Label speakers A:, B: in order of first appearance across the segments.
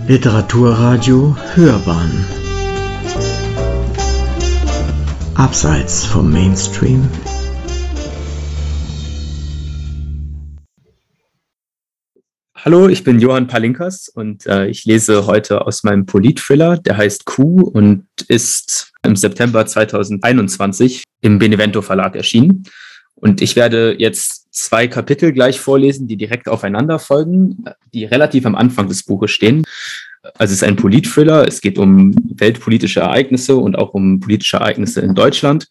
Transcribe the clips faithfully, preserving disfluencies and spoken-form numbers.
A: Literaturradio Hörbahn Abseits vom Mainstream.
B: Hallo, ich bin Johann Palinkas und äh, ich lese heute aus meinem Polit-Thriller, der heißt Q und ist im September zweitausendeinundzwanzig im Benevento Verlag erschienen. Und ich werde jetzt zwei Kapitel gleich vorlesen, die direkt aufeinander folgen, die relativ am Anfang des Buches stehen. Also es ist ein Polit-Thriller, es geht um weltpolitische Ereignisse und auch um politische Ereignisse in Deutschland.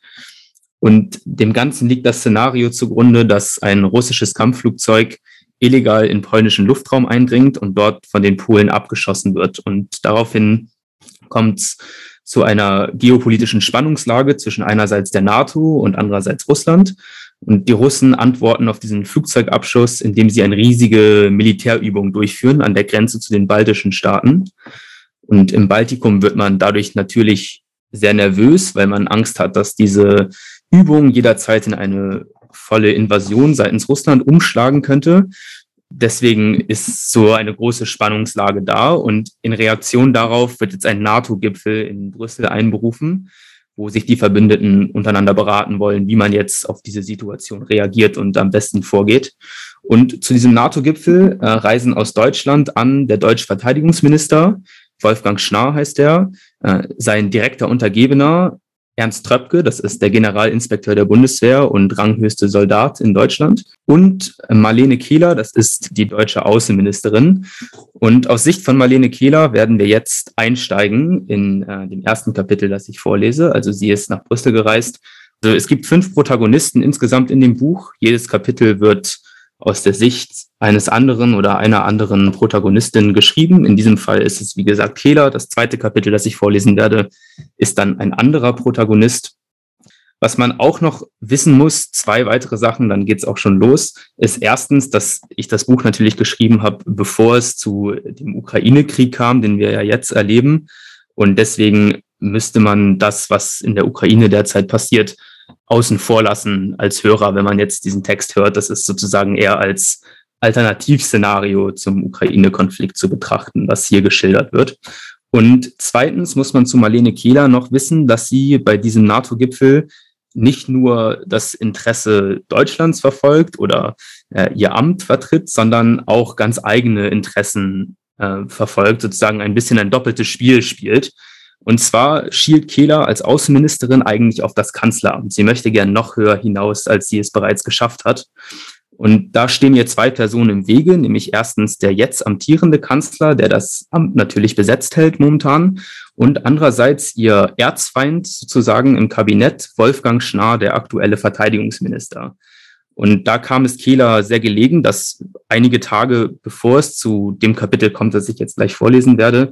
B: Und dem Ganzen liegt das Szenario zugrunde, dass ein russisches Kampfflugzeug illegal in polnischen Luftraum eindringt und dort von den Polen abgeschossen wird. Und daraufhin kommt es zu einer geopolitischen Spannungslage zwischen einerseits der NATO und andererseits Russland. Und die Russen antworten auf diesen Flugzeugabschuss, indem sie eine riesige Militärübung durchführen an der Grenze zu den baltischen Staaten. Und im Baltikum wird man dadurch natürlich sehr nervös, weil man Angst hat, dass diese Übung jederzeit in eine volle Invasion seitens Russland umschlagen könnte. Deswegen ist so eine große Spannungslage da. Und in Reaktion darauf wird jetzt ein NATO-Gipfel in Brüssel einberufen, wo sich die Verbündeten untereinander beraten wollen, wie man jetzt auf diese Situation reagiert und am besten vorgeht. Und zu diesem NATO-Gipfel äh, reisen aus Deutschland an der deutsche Verteidigungsminister, Wolfgang Schnarr heißt er, äh, sein direkter Untergebener, Ernst Tröpke, das ist der Generalinspekteur der Bundeswehr und ranghöchste Soldat in Deutschland. Und Marlene Kehler, das ist die deutsche Außenministerin. Und aus Sicht von Marlene Kehler werden wir jetzt einsteigen in äh, dem ersten Kapitel, das ich vorlese. Also sie ist nach Brüssel gereist. Also es gibt fünf Protagonisten insgesamt in dem Buch. Jedes Kapitel wird aus der Sicht eines anderen oder einer anderen Protagonistin geschrieben. In diesem Fall ist es, wie gesagt, Kehler. Das zweite Kapitel, das ich vorlesen werde, ist dann ein anderer Protagonist. Was man auch noch wissen muss, zwei weitere Sachen, dann geht's auch schon los, ist erstens, dass ich das Buch natürlich geschrieben habe, bevor es zu dem Ukraine-Krieg kam, den wir ja jetzt erleben. Und deswegen müsste man das, was in der Ukraine derzeit passiert, außen vor lassen als Hörer, wenn man jetzt diesen Text hört. Das ist sozusagen eher als Alternativszenario zum Ukraine-Konflikt zu betrachten, was hier geschildert wird. Und zweitens muss man zu Marlene Kehler noch wissen, dass sie bei diesem NATO-Gipfel nicht nur das Interesse Deutschlands verfolgt oder äh, ihr Amt vertritt, sondern auch ganz eigene Interessen äh, verfolgt, sozusagen ein bisschen ein doppeltes Spiel spielt. Und zwar schielt Kehler als Außenministerin eigentlich auf das Kanzleramt. Sie möchte gern noch höher hinaus, als sie es bereits geschafft hat. Und da stehen ihr zwei Personen im Wege, nämlich erstens der jetzt amtierende Kanzler, der das Amt natürlich besetzt hält momentan, und andererseits ihr Erzfeind sozusagen im Kabinett, Wolfgang Schnarr, der aktuelle Verteidigungsminister. Und da kam es Kehler sehr gelegen, dass einige Tage bevor es zu dem Kapitel kommt, das ich jetzt gleich vorlesen werde,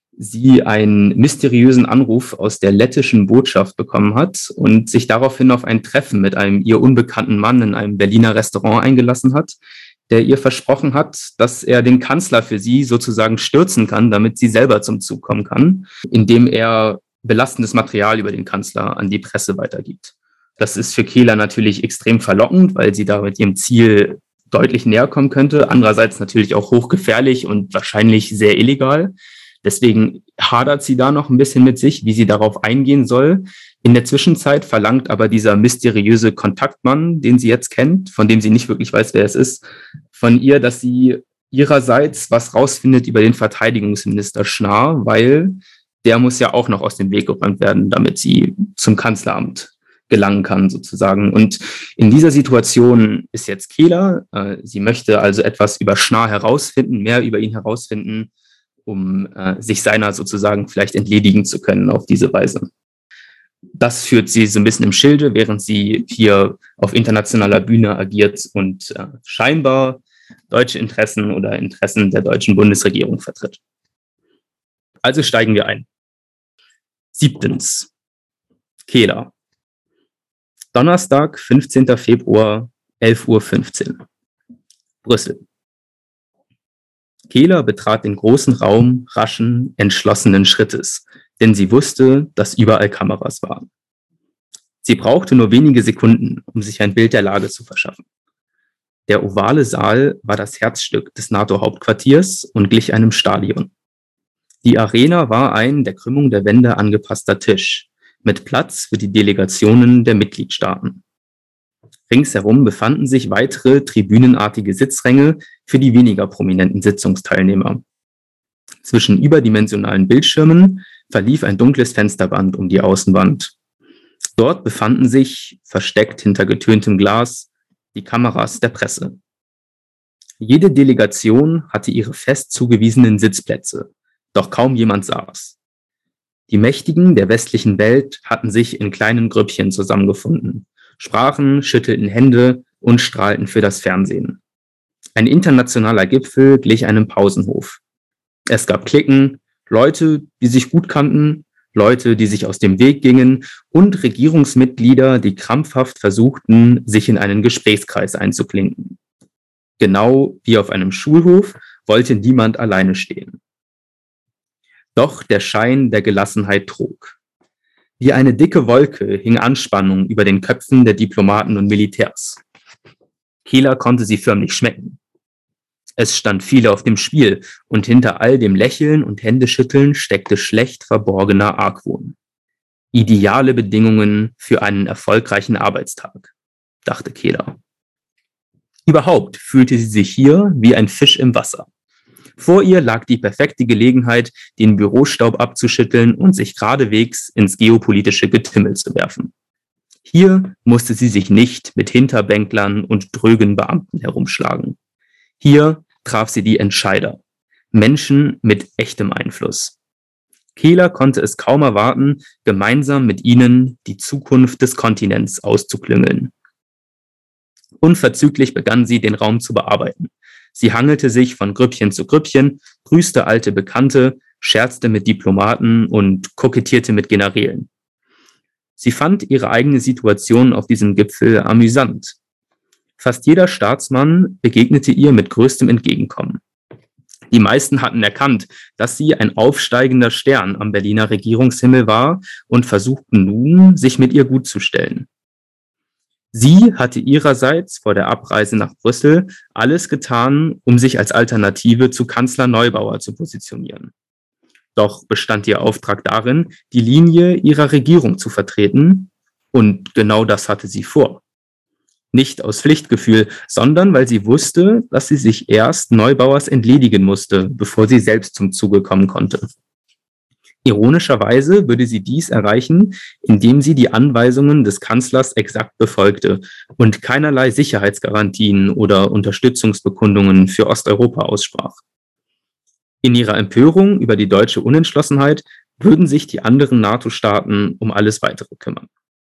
B: sie einen mysteriösen Anruf aus der lettischen Botschaft bekommen hat und sich daraufhin auf ein Treffen mit einem ihr unbekannten Mann in einem Berliner Restaurant eingelassen hat, der ihr versprochen hat, dass er den Kanzler für sie sozusagen stürzen kann, damit sie selber zum Zug kommen kann, indem er belastendes Material über den Kanzler an die Presse weitergibt. Das ist für Kehler natürlich extrem verlockend, weil sie damit ihrem Ziel deutlich näher kommen könnte. Andererseits natürlich auch hochgefährlich und wahrscheinlich sehr illegal. Deswegen hadert sie da noch ein bisschen mit sich, wie sie darauf eingehen soll. In der Zwischenzeit verlangt aber dieser mysteriöse Kontaktmann, den sie jetzt kennt, von dem sie nicht wirklich weiß, wer es ist, von ihr, dass sie ihrerseits was rausfindet über den Verteidigungsminister Schnarr, weil der muss ja auch noch aus dem Weg geräumt werden, damit sie zum Kanzleramt gelangen kann sozusagen. Und in dieser Situation ist jetzt Kehler. Äh, sie möchte also etwas über Schnarr herausfinden, mehr über ihn herausfinden, um äh, sich seiner sozusagen vielleicht entledigen zu können auf diese Weise. Das führt sie so ein bisschen im Schilde, während sie hier auf internationaler Bühne agiert und äh, scheinbar deutsche Interessen oder Interessen der deutschen Bundesregierung vertritt. Also steigen wir ein. Siebtens. Kehler. Donnerstag, fünfzehnter Februar, elf Uhr fünfzehn. Brüssel. Kehler betrat den großen Raum raschen, entschlossenen Schrittes, denn sie wusste, dass überall Kameras waren. Sie brauchte nur wenige Sekunden, um sich ein Bild der Lage zu verschaffen. Der ovale Saal war das Herzstück des NATO-Hauptquartiers und glich einem Stadion. Die Arena war ein der Krümmung der Wände angepasster Tisch mit Platz für die Delegationen der Mitgliedstaaten. Ringsherum befanden sich weitere tribünenartige Sitzränge für die weniger prominenten Sitzungsteilnehmer. Zwischen überdimensionalen Bildschirmen verlief ein dunkles Fensterband um die Außenwand. Dort befanden sich, versteckt hinter getöntem Glas, die Kameras der Presse. Jede Delegation hatte ihre fest zugewiesenen Sitzplätze, doch kaum jemand saß. Die Mächtigen der westlichen Welt hatten sich in kleinen Grüppchen zusammengefunden, sprachen, schüttelten Hände und strahlten für das Fernsehen. Ein internationaler Gipfel glich einem Pausenhof. Es gab Cliquen, Leute, die sich gut kannten, Leute, die sich aus dem Weg gingen und Regierungsmitglieder, die krampfhaft versuchten, sich in einen Gesprächskreis einzuklinken. Genau wie auf einem Schulhof wollte niemand alleine stehen. Doch der Schein der Gelassenheit trug. Wie eine dicke Wolke hing Anspannung über den Köpfen der Diplomaten und Militärs. Kehler konnte sie förmlich schmecken. Es stand viel auf dem Spiel und hinter all dem Lächeln und Händeschütteln steckte schlecht verborgener Argwohn. Ideale Bedingungen für einen erfolgreichen Arbeitstag, dachte Kehler. Überhaupt fühlte sie sich hier wie ein Fisch im Wasser. Vor ihr lag die perfekte Gelegenheit, den Bürostaub abzuschütteln und sich geradewegs ins geopolitische Getümmel zu werfen. Hier musste sie sich nicht mit Hinterbänklern und drögen Beamten herumschlagen. Hier traf sie die Entscheider, Menschen mit echtem Einfluss. Kehler konnte es kaum erwarten, gemeinsam mit ihnen die Zukunft des Kontinents auszuklüngeln. Unverzüglich begann sie, den Raum zu bearbeiten. Sie hangelte sich von Grüppchen zu Grüppchen, grüßte alte Bekannte, scherzte mit Diplomaten und kokettierte mit Generälen. Sie fand ihre eigene Situation auf diesem Gipfel amüsant. Fast jeder Staatsmann begegnete ihr mit größtem Entgegenkommen. Die meisten hatten erkannt, dass sie ein aufsteigender Stern am Berliner Regierungshimmel war und versuchten nun, sich mit ihr gutzustellen. Sie hatte ihrerseits vor der Abreise nach Brüssel alles getan, um sich als Alternative zu Kanzler Neubauer zu positionieren. Doch bestand ihr Auftrag darin, die Linie ihrer Regierung zu vertreten, und genau das hatte sie vor. Nicht aus Pflichtgefühl, sondern weil sie wusste, dass sie sich erst Neubauers entledigen musste, bevor sie selbst zum Zuge kommen konnte. Ironischerweise würde sie dies erreichen, indem sie die Anweisungen des Kanzlers exakt befolgte und keinerlei Sicherheitsgarantien oder Unterstützungsbekundungen für Osteuropa aussprach. In ihrer Empörung über die deutsche Unentschlossenheit würden sich die anderen NATO-Staaten um alles Weitere kümmern.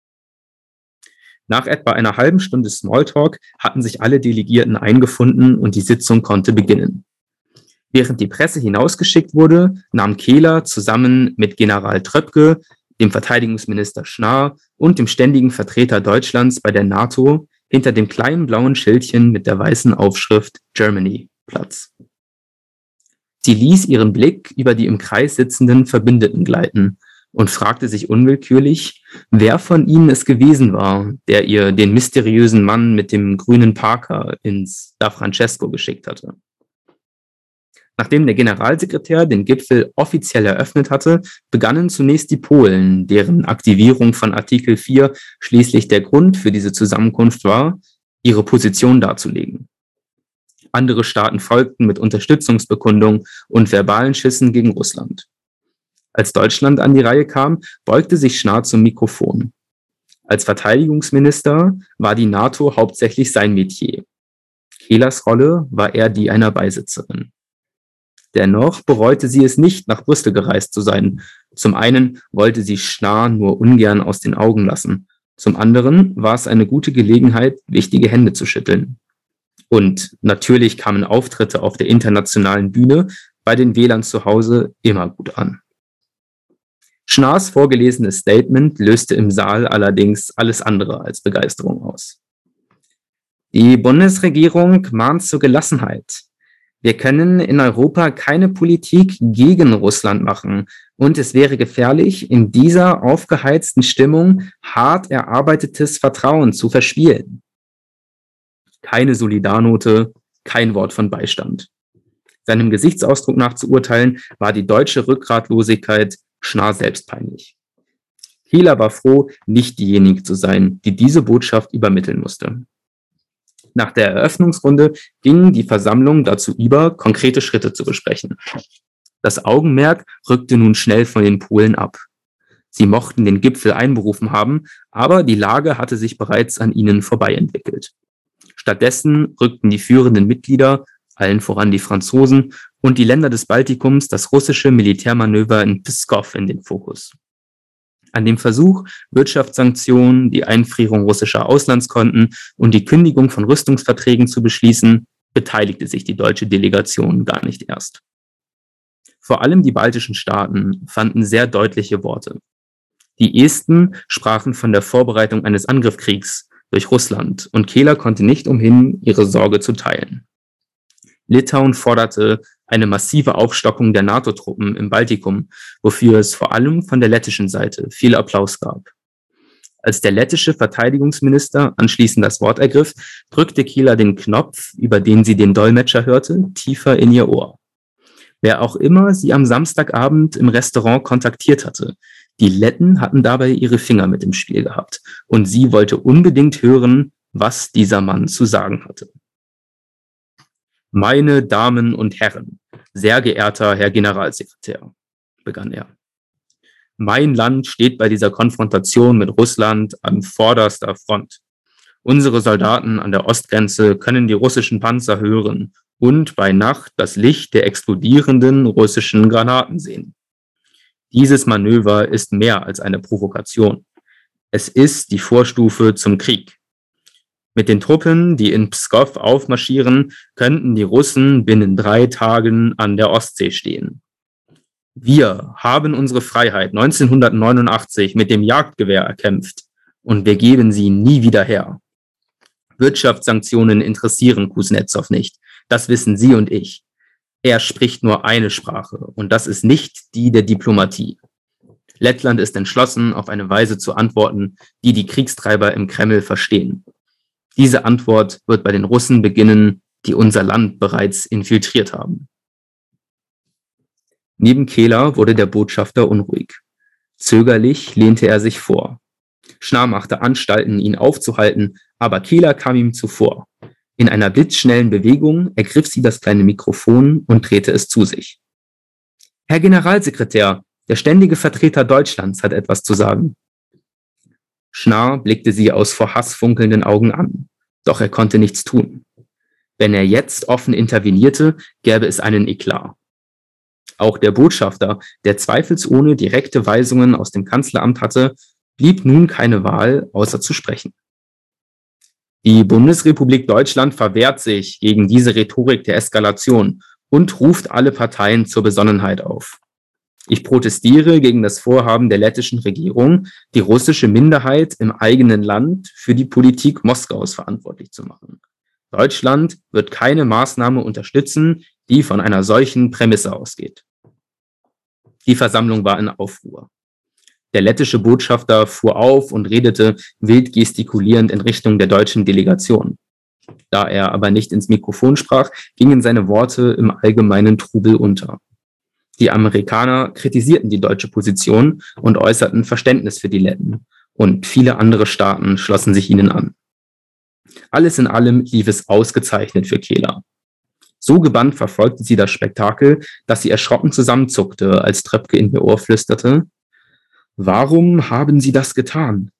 B: Nach etwa einer halben Stunde Smalltalk hatten sich alle Delegierten eingefunden und die Sitzung konnte beginnen. Während die Presse hinausgeschickt wurde, nahm Kehler zusammen mit General Tröpke, dem Verteidigungsminister Schnarr und dem ständigen Vertreter Deutschlands bei der NATO hinter dem kleinen blauen Schildchen mit der weißen Aufschrift Germany Platz. Sie ließ ihren Blick über die im Kreis sitzenden Verbündeten gleiten und fragte sich unwillkürlich, wer von ihnen es gewesen war, der ihr den mysteriösen Mann mit dem grünen Parker ins Da Francesco geschickt hatte. Nachdem der Generalsekretär den Gipfel offiziell eröffnet hatte, begannen zunächst die Polen, deren Aktivierung von Artikel vier schließlich der Grund für diese Zusammenkunft war, ihre Position darzulegen. Andere Staaten folgten mit Unterstützungsbekundungen und verbalen Schüssen gegen Russland. Als Deutschland an die Reihe kam, beugte sich Schnarr zum Mikrofon. Als Verteidigungsminister war die NATO hauptsächlich sein Metier. Kehlers Rolle war eher die einer Beisitzerin. Dennoch bereute sie es nicht, nach Brüssel gereist zu sein. Zum einen wollte sie Schnarr nur ungern aus den Augen lassen. Zum anderen war es eine gute Gelegenheit, wichtige Hände zu schütteln. Und natürlich kamen Auftritte auf der internationalen Bühne bei den Wählern zu Hause immer gut an. Schnarrs vorgelesenes Statement löste im Saal allerdings alles andere als Begeisterung aus. Die Bundesregierung mahnt zur Gelassenheit. Wir können in Europa keine Politik gegen Russland machen und es wäre gefährlich, in dieser aufgeheizten Stimmung hart erarbeitetes Vertrauen zu verspielen. Keine Solidarnote, kein Wort von Beistand. Seinem Gesichtsausdruck nach zu urteilen, war die deutsche Rückgratlosigkeit Schnarr selbst peinlich. Kehler war froh, nicht diejenige zu sein, die diese Botschaft übermitteln musste. Nach der Eröffnungsrunde ging die Versammlung dazu über, konkrete Schritte zu besprechen. Das Augenmerk rückte nun schnell von den Polen ab. Sie mochten den Gipfel einberufen haben, aber die Lage hatte sich bereits an ihnen vorbei entwickelt. Stattdessen rückten die führenden Mitglieder, allen voran die Franzosen und die Länder des Baltikums, das russische Militärmanöver in Pskow in den Fokus. An dem Versuch, Wirtschaftssanktionen, die Einfrierung russischer Auslandskonten und die Kündigung von Rüstungsverträgen zu beschließen, beteiligte sich die deutsche Delegation gar nicht erst. Vor allem die baltischen Staaten fanden sehr deutliche Worte. Die Esten sprachen von der Vorbereitung eines Angriffskriegs durch Russland und Kehler konnte nicht umhin, ihre Sorge zu teilen. Litauen forderte eine massive Aufstockung der NATO-Truppen im Baltikum, wofür es vor allem von der lettischen Seite viel Applaus gab. Als der lettische Verteidigungsminister anschließend das Wort ergriff, drückte Kehler den Knopf, über den sie den Dolmetscher hörte, tiefer in ihr Ohr. Wer auch immer sie am Samstagabend im Restaurant kontaktiert hatte, die Letten hatten dabei ihre Finger mit im Spiel gehabt und sie wollte unbedingt hören, was dieser Mann zu sagen hatte. Meine Damen und Herren, sehr geehrter Herr Generalsekretär, begann er. Mein Land steht bei dieser Konfrontation mit Russland an vorderster Front. Unsere Soldaten an der Ostgrenze können die russischen Panzer hören und bei Nacht das Licht der explodierenden russischen Granaten sehen. Dieses Manöver ist mehr als eine Provokation. Es ist die Vorstufe zum Krieg. Mit den Truppen, die in Pskow aufmarschieren, könnten die Russen binnen drei Tagen an der Ostsee stehen. Wir haben unsere Freiheit neunzehnhundertneunundachtzig mit dem Jagdgewehr erkämpft und wir geben sie nie wieder her. Wirtschaftssanktionen interessieren Kuznetsov nicht. Das wissen Sie und ich. Er spricht nur eine Sprache und das ist nicht die der Diplomatie. Lettland ist entschlossen, auf eine Weise zu antworten, die die Kriegstreiber im Kreml verstehen. Diese Antwort wird bei den Russen beginnen, die unser Land bereits infiltriert haben. Neben Kehler wurde der Botschafter unruhig. Zögerlich lehnte er sich vor. Schnarr machte Anstalten, ihn aufzuhalten, aber Kehler kam ihm zuvor. In einer blitzschnellen Bewegung ergriff sie das kleine Mikrofon und drehte es zu sich. Herr Generalsekretär, der ständige Vertreter Deutschlands hat etwas zu sagen. Schnarr blickte sie aus vor Hass funkelnden Augen an, doch er konnte nichts tun. Wenn er jetzt offen intervenierte, gäbe es einen Eklat. Auch der Botschafter, der zweifelsohne direkte Weisungen aus dem Kanzleramt hatte, blieb nun keine Wahl, außer zu sprechen. Die Bundesrepublik Deutschland verwehrt sich gegen diese Rhetorik der Eskalation und ruft alle Parteien zur Besonnenheit auf. Ich protestiere gegen das Vorhaben der lettischen Regierung, die russische Minderheit im eigenen Land für die Politik Moskaus verantwortlich zu machen. Deutschland wird keine Maßnahme unterstützen, die von einer solchen Prämisse ausgeht. Die Versammlung war in Aufruhr. Der lettische Botschafter fuhr auf und redete wild gestikulierend in Richtung der deutschen Delegation. Da er aber nicht ins Mikrofon sprach, gingen seine Worte im allgemeinen Trubel unter. Die Amerikaner kritisierten die deutsche Position und äußerten Verständnis für die Letten, und viele andere Staaten schlossen sich ihnen an. Alles in allem lief es ausgezeichnet für Kehler. So gebannt verfolgte sie das Spektakel, dass sie erschrocken zusammenzuckte, als Tröpke in ihr Ohr flüsterte: Warum haben Sie das getan?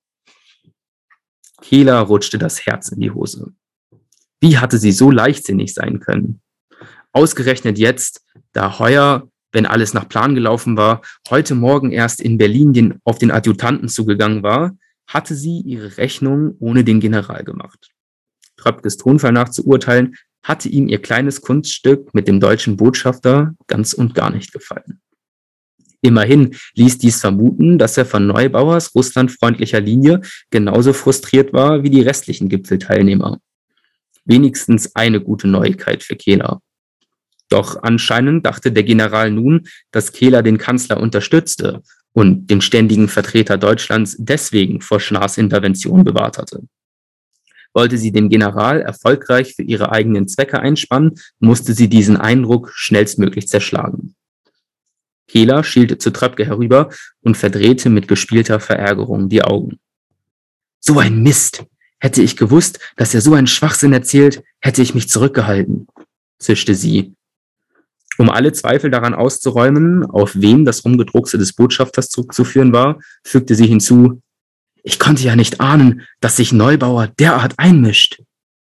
B: Kehler rutschte das Herz in die Hose. Wie hatte sie so leichtsinnig sein können? Ausgerechnet jetzt, da Heuer, wenn alles nach Plan gelaufen war, heute Morgen erst in Berlin den, auf den Adjutanten zugegangen war, hatte sie ihre Rechnung ohne den General gemacht. Tröpkes Tonfall nach zu urteilen, hatte ihm ihr kleines Kunststück mit dem deutschen Botschafter ganz und gar nicht gefallen. Immerhin ließ dies vermuten, dass er von Neubauers russlandfreundlicher Linie genauso frustriert war wie die restlichen Gipfelteilnehmer. Wenigstens eine gute Neuigkeit für Kehler. Doch anscheinend dachte der General nun, dass Kehler den Kanzler unterstützte und den ständigen Vertreter Deutschlands deswegen vor Schnarrs Intervention bewahrt hatte. Wollte sie den General erfolgreich für ihre eigenen Zwecke einspannen, musste sie diesen Eindruck schnellstmöglich zerschlagen. Kehler schielte zu Tröpke herüber und verdrehte mit gespielter Verärgerung die Augen. »So ein Mist! Hätte ich gewusst, dass er so einen Schwachsinn erzählt, hätte ich mich zurückgehalten«, zischte sie. Um alle Zweifel daran auszuräumen, auf wen das Rumgedruckse des Botschafters zurückzuführen war, fügte sie hinzu: »Ich konnte ja nicht ahnen, dass sich Neubauer derart einmischt.«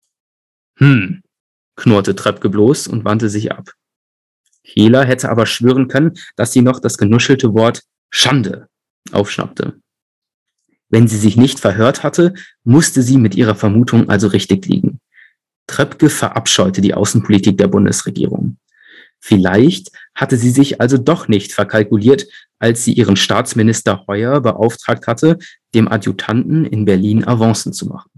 B: »Hm«, knurrte Tröpke bloß und wandte sich ab. Kehler hätte aber schwören können, dass sie noch das genuschelte Wort »Schande« aufschnappte. Wenn sie sich nicht verhört hatte, musste sie mit ihrer Vermutung also richtig liegen. Tröpke verabscheute die Außenpolitik der Bundesregierung. Vielleicht hatte sie sich also doch nicht verkalkuliert, als sie ihren Staatsminister Heuer beauftragt hatte, dem Adjutanten in Berlin Avancen zu machen.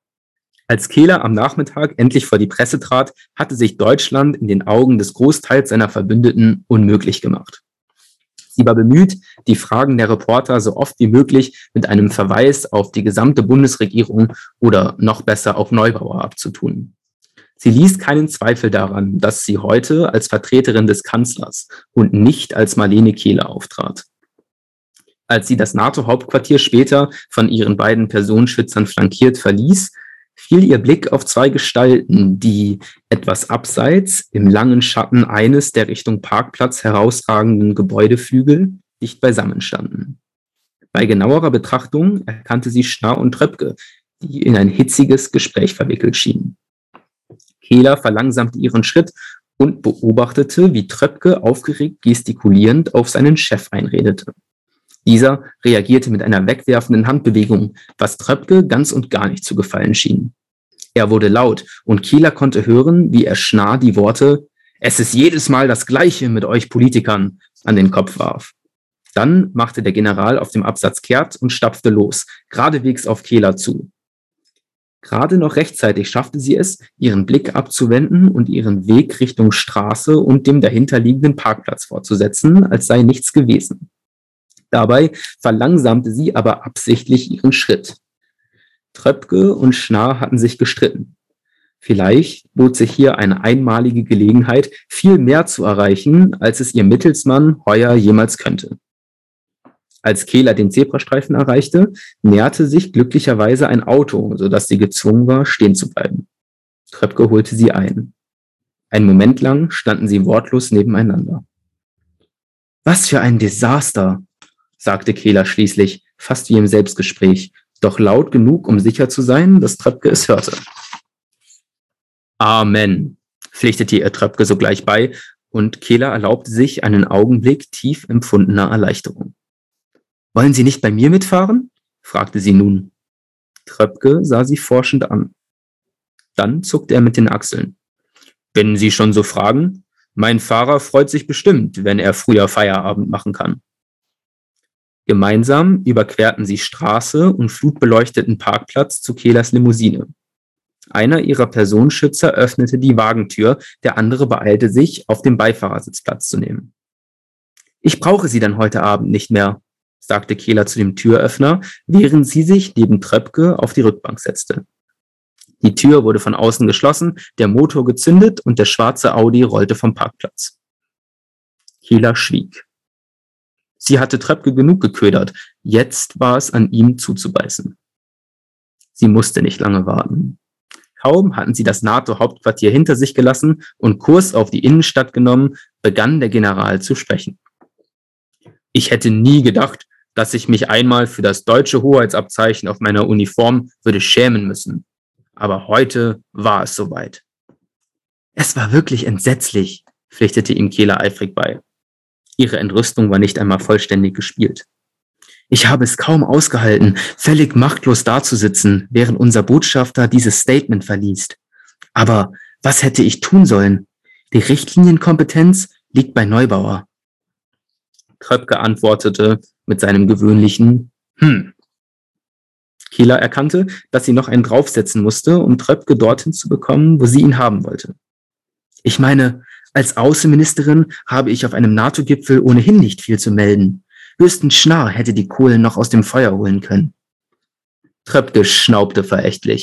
B: Als Kehler am Nachmittag endlich vor die Presse trat, hatte sich Deutschland in den Augen des Großteils seiner Verbündeten unmöglich gemacht. Sie war bemüht, die Fragen der Reporter so oft wie möglich mit einem Verweis auf die gesamte Bundesregierung oder noch besser auf Neubauer abzutun. Sie ließ keinen Zweifel daran, dass sie heute als Vertreterin des Kanzlers und nicht als Marlene Kehler auftrat. Als sie das NATO-Hauptquartier später von ihren beiden Personenschützern flankiert verließ, fiel ihr Blick auf zwei Gestalten, die etwas abseits im langen Schatten eines der Richtung Parkplatz herausragenden Gebäudeflügel dicht beisammen standen. Bei genauerer Betrachtung erkannte sie Schnarr und Tröpke, die in ein hitziges Gespräch verwickelt schienen. Kehler verlangsamte ihren Schritt und beobachtete, wie Tröpke aufgeregt gestikulierend auf seinen Chef einredete. Dieser reagierte mit einer wegwerfenden Handbewegung, was Tröpke ganz und gar nicht zu gefallen schien. Er wurde laut und Kehler konnte hören, wie er Schnarr die Worte »Es ist jedes Mal das Gleiche mit euch Politikern« an den Kopf warf. Dann machte der General auf dem Absatz kehrt und stapfte los, geradewegs auf Kehler zu. Gerade noch rechtzeitig schaffte sie es, ihren Blick abzuwenden und ihren Weg Richtung Straße und dem dahinterliegenden Parkplatz fortzusetzen, als sei nichts gewesen. Dabei verlangsamte sie aber absichtlich ihren Schritt. Tröpke und Schnarr hatten sich gestritten. Vielleicht bot sich hier eine einmalige Gelegenheit, viel mehr zu erreichen, als es ihr Mittelsmann Heuer jemals könnte. Als Kehler den Zebrastreifen erreichte, näherte sich glücklicherweise ein Auto, sodass sie gezwungen war, stehen zu bleiben. Tröpke holte sie ein. Einen Moment lang standen sie wortlos nebeneinander. »Was für ein Desaster«, sagte Kehler schließlich, fast wie im Selbstgespräch, doch laut genug, um sicher zu sein, dass Tröpke es hörte. »Amen«, pflichtete ihr Tröpke sogleich bei, und Kehler erlaubte sich einen Augenblick tief empfundener Erleichterung. »Wollen Sie nicht bei mir mitfahren?« fragte sie nun. Tröpke sah sie forschend an. Dann zuckte er mit den Achseln. »Wenn Sie schon so fragen, mein Fahrer freut sich bestimmt, wenn er früher Feierabend machen kann.« Gemeinsam überquerten sie Straße und flutbeleuchteten Parkplatz zu Kehlers Limousine. Einer ihrer Personenschützer öffnete die Wagentür, der andere beeilte sich, auf dem Beifahrersitz Platz zu nehmen. »Ich brauche Sie dann heute Abend nicht mehr«, sagte Kehler zu dem Türöffner, während sie sich neben Tröpke auf die Rückbank setzte. Die Tür wurde von außen geschlossen, der Motor gezündet und der schwarze Audi rollte vom Parkplatz. Kehler schwieg. Sie hatte Tröpke genug geködert, jetzt war es an ihm zuzubeißen. Sie musste nicht lange warten. Kaum hatten sie das NATO-Hauptquartier hinter sich gelassen und Kurs auf die Innenstadt genommen, begann der General zu sprechen. »Ich hätte nie gedacht, dass ich mich einmal für das deutsche Hoheitsabzeichen auf meiner Uniform würde schämen müssen. Aber heute war es soweit.« »Es war wirklich entsetzlich«, pflichtete ihm Kehler eifrig bei. Ihre Entrüstung war nicht einmal vollständig gespielt. »Ich habe es kaum ausgehalten, völlig machtlos dazusitzen, während unser Botschafter dieses Statement verliest. Aber was hätte ich tun sollen? Die Richtlinienkompetenz liegt bei Neubauer.« Tröpke antwortete mit seinem gewöhnlichen »Hm«. Kehler erkannte, dass sie noch einen draufsetzen musste, um Tröpke dorthin zu bekommen, wo sie ihn haben wollte. »Ich meine, als Außenministerin habe ich auf einem NATO-Gipfel ohnehin nicht viel zu melden. Höchstens Schnarr hätte die Kohlen noch aus dem Feuer holen können.« Tröpke schnaubte verächtlich.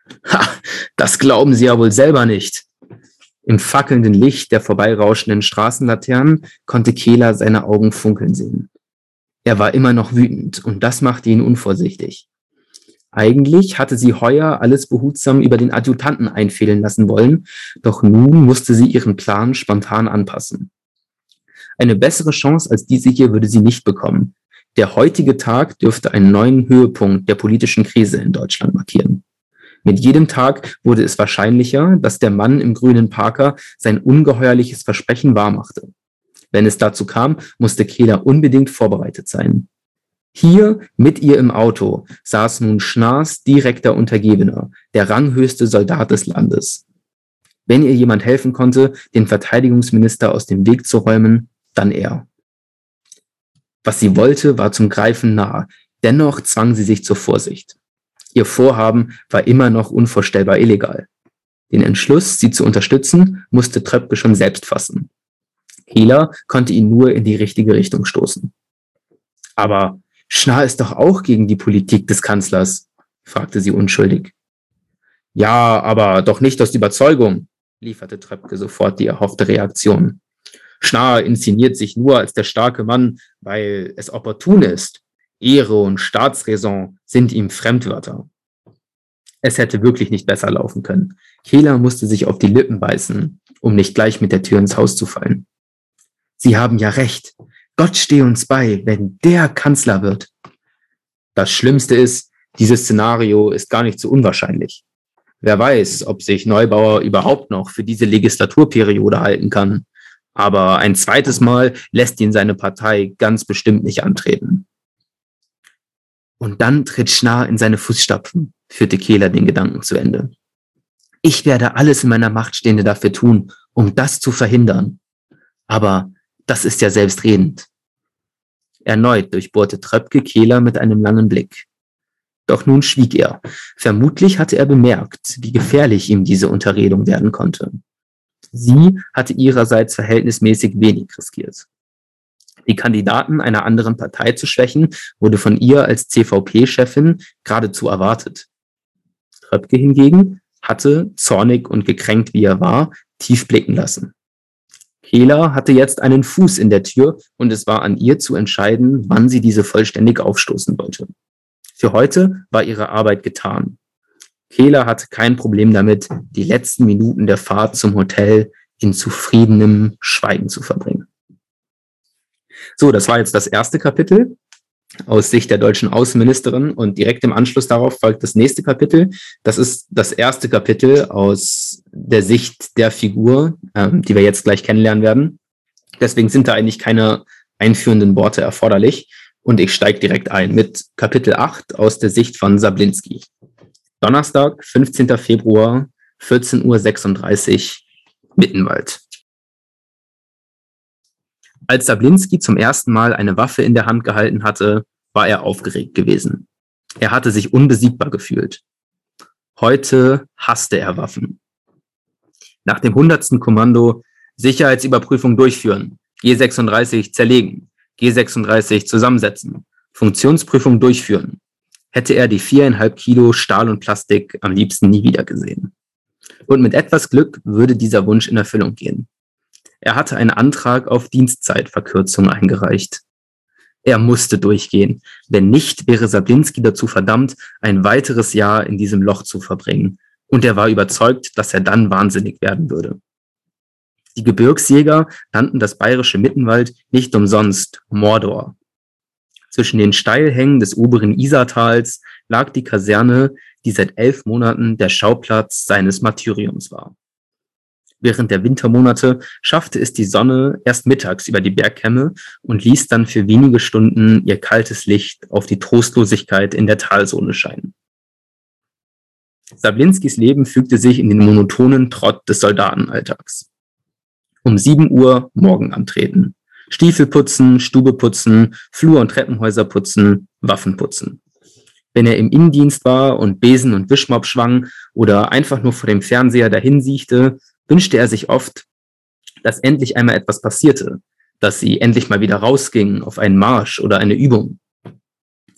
B: Ha, das glauben Sie ja wohl selber nicht. Im fackelnden Licht der vorbeirauschenden Straßenlaternen konnte Kehler seine Augen funkeln sehen. Er war immer noch wütend und das machte ihn unvorsichtig. Eigentlich hatte sie heuer alles behutsam über den Adjutanten einfädeln lassen wollen, doch nun musste sie ihren Plan spontan anpassen. Eine bessere Chance als diese hier würde sie nicht bekommen. Der heutige Tag dürfte einen neuen Höhepunkt der politischen Krise in Deutschland markieren. Mit jedem Tag wurde es wahrscheinlicher, dass der Mann im grünen Parker sein ungeheuerliches Versprechen wahrmachte. Wenn es dazu kam, musste Kehler unbedingt vorbereitet sein. Hier, mit ihr im Auto, saß nun Schnars direkter Untergebener, der ranghöchste Soldat des Landes. Wenn ihr jemand helfen konnte, den Verteidigungsminister aus dem Weg zu räumen, dann er. Was sie wollte, war zum Greifen nah, dennoch zwang sie sich zur Vorsicht. Ihr Vorhaben war immer noch unvorstellbar illegal. Den Entschluss, sie zu unterstützen, musste Tröpke schon selbst fassen. Kehler konnte ihn nur in die richtige Richtung stoßen. Aber Schnarr ist doch auch gegen die Politik des Kanzlers, fragte sie unschuldig. Ja, aber doch nicht aus Überzeugung, lieferte Tröpke sofort die erhoffte Reaktion. Schnarr inszeniert sich nur als der starke Mann, weil es opportun ist. Ehre und Staatsräson sind ihm Fremdwörter. Es hätte wirklich nicht besser laufen können. Kehler musste sich auf die Lippen beißen, um nicht gleich mit der Tür ins Haus zu fallen. Sie haben ja recht. Gott stehe uns bei, wenn der Kanzler wird. Das Schlimmste ist, dieses Szenario ist gar nicht so unwahrscheinlich. Wer weiß, ob sich Neubauer überhaupt noch für diese Legislaturperiode halten kann. Aber ein zweites Mal lässt ihn seine Partei ganz bestimmt nicht antreten. Und dann tritt Schnarr in seine Fußstapfen, führte Kehler den Gedanken zu Ende. Ich werde alles in meiner Macht Stehende dafür tun, um das zu verhindern. Aber das ist ja selbstredend. Erneut durchbohrte Tröpke Kehler mit einem langen Blick. Doch nun schwieg er. Vermutlich hatte er bemerkt, wie gefährlich ihm diese Unterredung werden konnte. Sie hatte ihrerseits verhältnismäßig wenig riskiert. Die Kandidaten einer anderen Partei zu schwächen, wurde von ihr als C V P-Chefin geradezu erwartet. Tröpke hingegen hatte, zornig und gekränkt wie er war, tief blicken lassen. Kehler hatte jetzt einen Fuß in der Tür und es war an ihr zu entscheiden, wann sie diese vollständig aufstoßen wollte. Für heute war ihre Arbeit getan. Kehler hatte kein Problem damit, die letzten Minuten der Fahrt zum Hotel in zufriedenem Schweigen zu verbringen. So, das war jetzt das erste Kapitel aus Sicht der deutschen Außenministerin und direkt im Anschluss darauf folgt das nächste Kapitel. Das ist das erste Kapitel aus der Sicht der Figur, ähm, die wir jetzt gleich kennenlernen werden. Deswegen sind da eigentlich keine einführenden Worte erforderlich und ich steige direkt ein mit Kapitel acht aus der Sicht von Sablinski. Donnerstag, fünfzehnter Februar, vierzehn Uhr sechsunddreißig, Mittenwald. Als Sablinski zum ersten Mal eine Waffe in der Hand gehalten hatte, war er aufgeregt gewesen. Er hatte sich unbesiegbar gefühlt. Heute hasste er Waffen. Nach dem hundertsten Kommando Sicherheitsüberprüfung durchführen, G sechsunddreißig zerlegen, G sechsunddreißig zusammensetzen, Funktionsprüfung durchführen, hätte er die viereinhalb Kilo Stahl und Plastik am liebsten nie wieder gesehen. Und mit etwas Glück würde dieser Wunsch in Erfüllung gehen. Er hatte einen Antrag auf Dienstzeitverkürzung eingereicht. Er musste durchgehen. Wenn nicht, wäre Sablinski dazu verdammt, ein weiteres Jahr in diesem Loch zu verbringen. Und er war überzeugt, dass er dann wahnsinnig werden würde. Die Gebirgsjäger nannten das bayerische Mittenwald nicht umsonst Mordor. Zwischen den Steilhängen des oberen Isartals lag die Kaserne, die seit elf Monaten der Schauplatz seines Martyriums war. Während der Wintermonate schaffte es die Sonne erst mittags über die Bergkämme und ließ dann für wenige Stunden ihr kaltes Licht auf die Trostlosigkeit in der Talsohle scheinen. Sablinskis Leben fügte sich in den monotonen Trott des Soldatenalltags. Um sieben Uhr Morgen antreten. Stiefel putzen, Stube putzen, Flur- und Treppenhäuser putzen, Waffen putzen. Wenn er im Innendienst war und Besen und Wischmopp schwang oder einfach nur vor dem Fernseher dahinsiechte, wünschte er sich oft, dass endlich einmal etwas passierte, dass sie endlich mal wieder rausgingen auf einen Marsch oder eine Übung.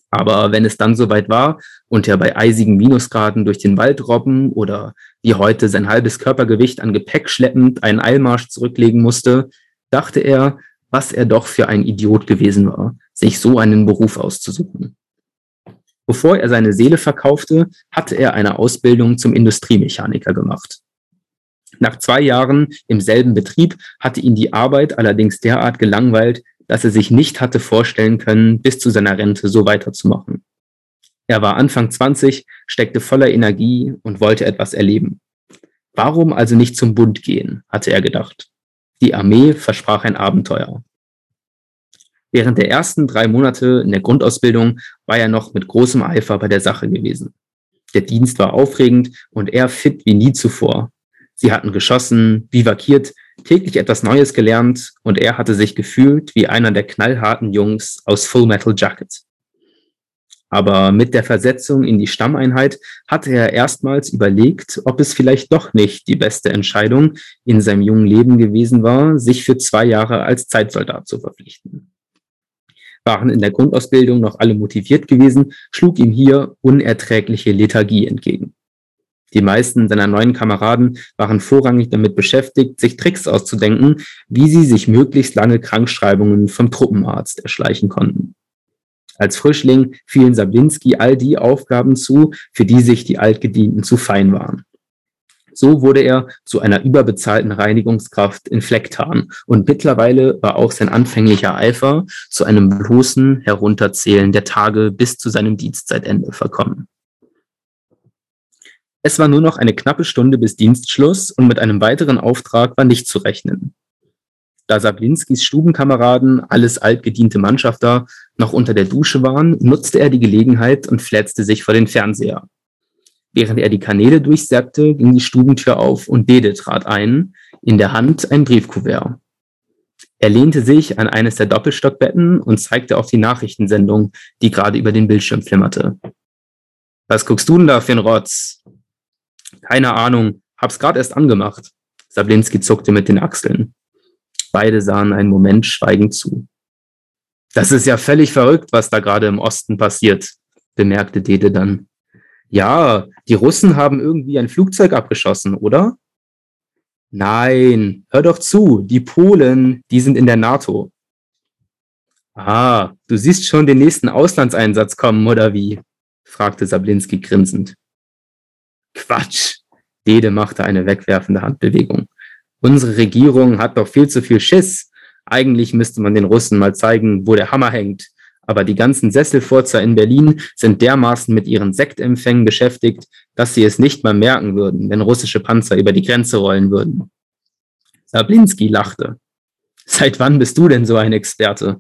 B: Aber wenn es dann soweit war und er bei eisigen Minusgraden durch den Wald robben oder wie heute sein halbes Körpergewicht an Gepäck schleppend einen Eilmarsch zurücklegen musste, dachte er, was er doch für ein Idiot gewesen war, sich so einen Beruf auszusuchen. Bevor er seine Seele verkaufte, hatte er eine Ausbildung zum Industriemechaniker gemacht. Nach zwei Jahren im selben Betrieb hatte ihn die Arbeit allerdings derart gelangweilt, dass er sich nicht hatte vorstellen können, bis zu seiner Rente so weiterzumachen. Er war Anfang zwanzig, steckte voller Energie und wollte etwas erleben. Warum also nicht zum Bund gehen, hatte er gedacht. Die Armee versprach ein Abenteuer. Während der ersten drei Monate in der Grundausbildung war er noch mit großem Eifer bei der Sache gewesen. Der Dienst war aufregend und er fit wie nie zuvor. Sie hatten geschossen, bivakiert, täglich etwas Neues gelernt und er hatte sich gefühlt wie einer der knallharten Jungs aus Full Metal Jacket. Aber mit der Versetzung in die Stammeinheit hatte er erstmals überlegt, ob es vielleicht doch nicht die beste Entscheidung in seinem jungen Leben gewesen war, sich für zwei Jahre als Zeitsoldat zu verpflichten. Waren in der Grundausbildung noch alle motiviert gewesen, schlug ihm hier unerträgliche Lethargie entgegen. Die meisten seiner neuen Kameraden waren vorrangig damit beschäftigt, sich Tricks auszudenken, wie sie sich möglichst lange Krankschreibungen vom Truppenarzt erschleichen konnten. Als Frischling fielen Sablinski all die Aufgaben zu, für die sich die Altgedienten zu fein waren. So wurde er zu einer überbezahlten Reinigungskraft in Flecktarn und mittlerweile war auch sein anfänglicher Eifer zu einem bloßen Herunterzählen der Tage bis zu seinem Dienstzeitende verkommen. Es war nur noch eine knappe Stunde bis Dienstschluss und mit einem weiteren Auftrag war nicht zu rechnen. Da Sablinskis Stubenkameraden, alles altgediente Mannschafter, noch unter der Dusche waren, nutzte er die Gelegenheit und flätzte sich vor den Fernseher. Während er die Kanäle durchseppte, ging die Stubentür auf und Dede trat ein, in der Hand ein Briefkuvert. Er lehnte sich an eines der Doppelstockbetten und zeigte auf die Nachrichtensendung, die gerade über den Bildschirm flimmerte. »Was guckst du denn da für ein Rotz?« »Keine Ahnung, hab's gerade erst angemacht.« Sablinski zuckte mit den Achseln. Beide sahen einen Moment schweigend zu. »Das ist ja völlig verrückt, was da gerade im Osten passiert«, bemerkte Dede dann. »Ja, die Russen haben irgendwie ein Flugzeug abgeschossen, oder?« »Nein, hör doch zu, die Polen, die sind in der NATO.« »Ah, du siehst schon den nächsten Auslandseinsatz kommen, oder wie?« fragte Sablinski grinsend. »Quatsch«, Dede machte eine wegwerfende Handbewegung. »Unsere Regierung hat doch viel zu viel Schiss. Eigentlich müsste man den Russen mal zeigen, wo der Hammer hängt. Aber die ganzen Sesselfurzer in Berlin sind dermaßen mit ihren Sektempfängen beschäftigt, dass sie es nicht mal merken würden, wenn russische Panzer über die Grenze rollen würden.« Sablinski lachte. »Seit wann bist du denn so ein Experte?«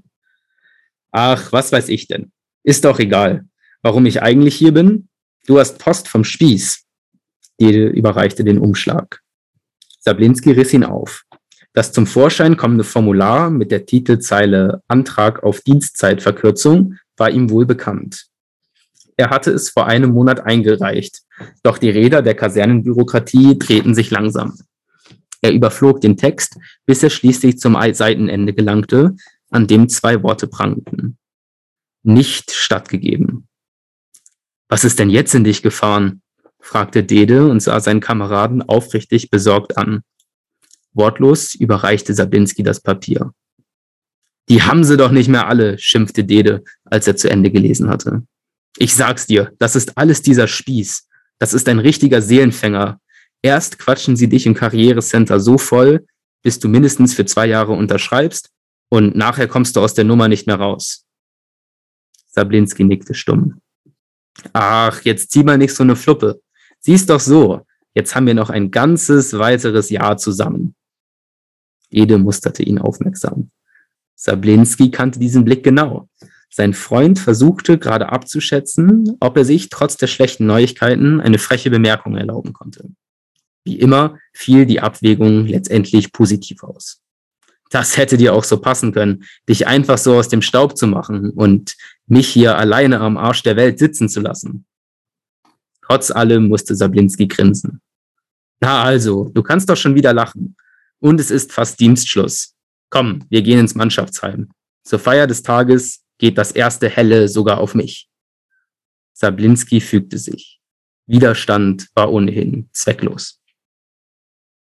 B: »Ach, was weiß ich denn. Ist doch egal. Warum ich eigentlich hier bin? Du hast Post vom Spieß.« Dede überreichte den Umschlag. Sablinski riss ihn auf. Das zum Vorschein kommende Formular mit der Titelzeile »Antrag auf Dienstzeitverkürzung« war ihm wohl bekannt. Er hatte es vor einem Monat eingereicht, doch die Räder der Kasernenbürokratie drehten sich langsam. Er überflog den Text, bis er schließlich zum Seitenende gelangte, an dem zwei Worte prangten. »Nicht stattgegeben.« »Was ist denn jetzt in dich gefahren?« fragte Dede und sah seinen Kameraden aufrichtig besorgt an. Wortlos überreichte Sablinski das Papier. »Die haben sie doch nicht mehr alle«, schimpfte Dede, als er zu Ende gelesen hatte. »Ich sag's dir, das ist alles dieser Spieß. Das ist ein richtiger Seelenfänger. Erst quatschen sie dich im Karrierecenter so voll, bis du mindestens für zwei Jahre unterschreibst und nachher kommst du aus der Nummer nicht mehr raus.« Sablinski nickte stumm. »Ach, jetzt zieh mal nicht so eine Fluppe. Sieh's doch so, jetzt haben wir noch ein ganzes weiteres Jahr zusammen.« Dede musterte ihn aufmerksam. Sablinski kannte diesen Blick genau. Sein Freund versuchte gerade abzuschätzen, ob er sich trotz der schlechten Neuigkeiten eine freche Bemerkung erlauben konnte. Wie immer fiel die Abwägung letztendlich positiv aus. »Das hätte dir auch so passen können, dich einfach so aus dem Staub zu machen und mich hier alleine am Arsch der Welt sitzen zu lassen.« Trotz allem musste Sablinski grinsen. »Na also, du kannst doch schon wieder lachen. Und es ist fast Dienstschluss. Komm, wir gehen ins Mannschaftsheim. Zur Feier des Tages geht das erste Helle sogar auf mich.« Sablinski fügte sich. Widerstand war ohnehin zwecklos.